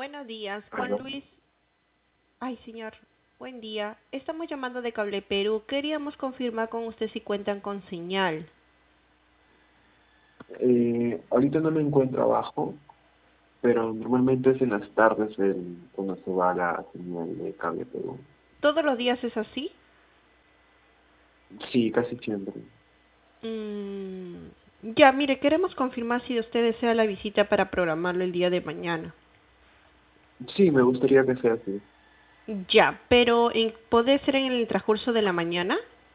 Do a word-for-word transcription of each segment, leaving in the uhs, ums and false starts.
Buenos días, Juan Aló. Luis. Ay, señor, buen día. Estamos llamando de Cable Perú. Queríamos confirmar con usted si cuentan con señal. Eh, ahorita no me encuentro abajo, pero normalmente es en las tardes el, cuando se va la señal de cable Perú. ¿Todos los días es así? Sí, casi siempre. Mm, ya, mire, queremos confirmar si usted desea la visita para programarlo el día de mañana. Sí, me gustaría que sea así. Ya, pero en- ¿puede ser en el transcurso de la mañana?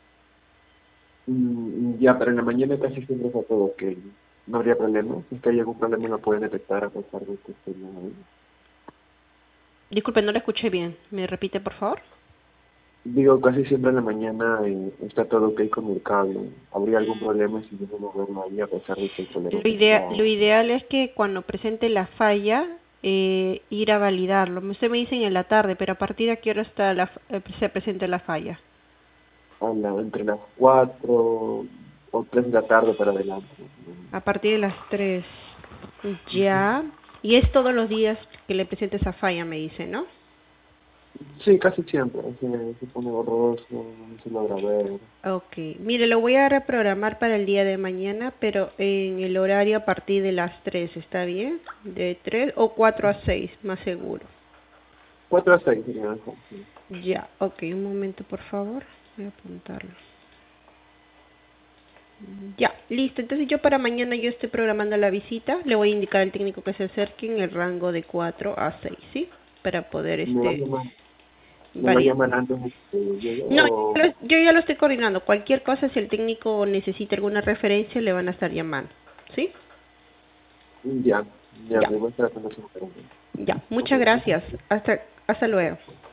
Mm, ya, pero en la mañana casi siempre está todo ok. No habría problema. Si es que hay algún problema lo pueden detectar a pesar de que esté bien ahí. Disculpe, no le escuché bien. ¿Me repite, por favor? Digo, casi siempre en la mañana eh, está todo ok con el cable. ¿Habría algún problema si yo no moverlo ahí a pesar de que el Lo tolerante idea, está... lo ideal es que cuando presente la falla, eh, ir a validarlo. Usted me dice en la tarde, pero ¿a partir de qué hora está la, f- eh, se presenta la falla? a la- entre las cuatro o tres de la tarde para adelante. A partir de las tres. Ujú. Ya. Y es todos los días que le presente esa falla, me dice, ¿no? Sí, casi siempre. Se, se pone borroso, no se logra ver. Ok. Mire, lo voy a reprogramar para el día de mañana, pero en el horario a partir de las tres, ¿está bien? De tres o cuatro a seis, más seguro. Cuatro a seis sería mejor, sí. Ya. Ok, un momento, por favor. Voy a apuntarlo. Ya, listo. Entonces yo para mañana yo estoy programando la visita. Le voy a indicar al técnico que se acerque en el rango de cuatro a seis, ¿sí? Para poder ¿Me va a este llamar, me va a validar. llamar antes de que llegue No, o...? yo lo- yo ya lo estoy coordinando. Cualquier cosa, si el técnico necesita alguna referencia, le van a estar llamando, ¿sí? Ya, ya, Ya, me voy a estar con eso. ya. Ok, Muchas muchas gracias. gracias. Hasta, hasta luego.